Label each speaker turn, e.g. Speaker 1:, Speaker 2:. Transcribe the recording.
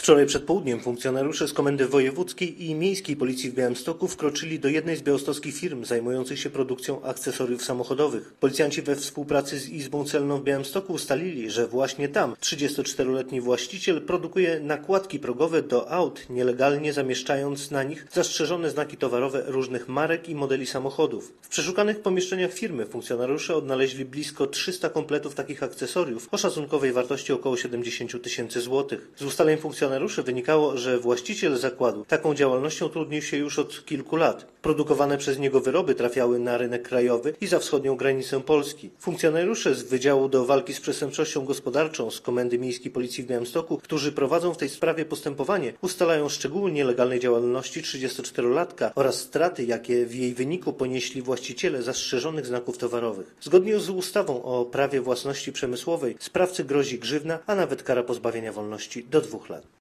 Speaker 1: Wczoraj przed południem funkcjonariusze z Komendy Wojewódzkiej i Miejskiej Policji w Białymstoku wkroczyli do jednej z białostockich firm zajmujących się produkcją akcesoriów samochodowych. Policjanci we współpracy z Izbą Celną w Białymstoku ustalili, że właśnie tam 34-letni właściciel produkuje nakładki progowe do aut, nielegalnie zamieszczając na nich zastrzeżone znaki towarowe różnych marek i modeli samochodów. W przeszukanych pomieszczeniach firmy funkcjonariusze odnaleźli blisko 300 kompletów takich akcesoriów o szacunkowej wartości około 70 tysięcy złotych. Z ustaleń funkcjonariuszy wynikało, że właściciel zakładu taką działalnością trudnił się już od kilku lat. Produkowane przez niego wyroby trafiały na rynek krajowy i za wschodnią granicę Polski. Funkcjonariusze z Wydziału do Walki z Przestępczością Gospodarczą z Komendy Miejskiej Policji w Białymstoku, którzy prowadzą w tej sprawie postępowanie, ustalają szczegóły nielegalnej działalności 34-latka oraz straty, jakie w jej wyniku ponieśli właściciele zastrzeżonych znaków towarowych. Zgodnie z ustawą o prawie własności przemysłowej sprawcy grozi grzywna, a nawet kara pozbawienia wolności do 2 lat.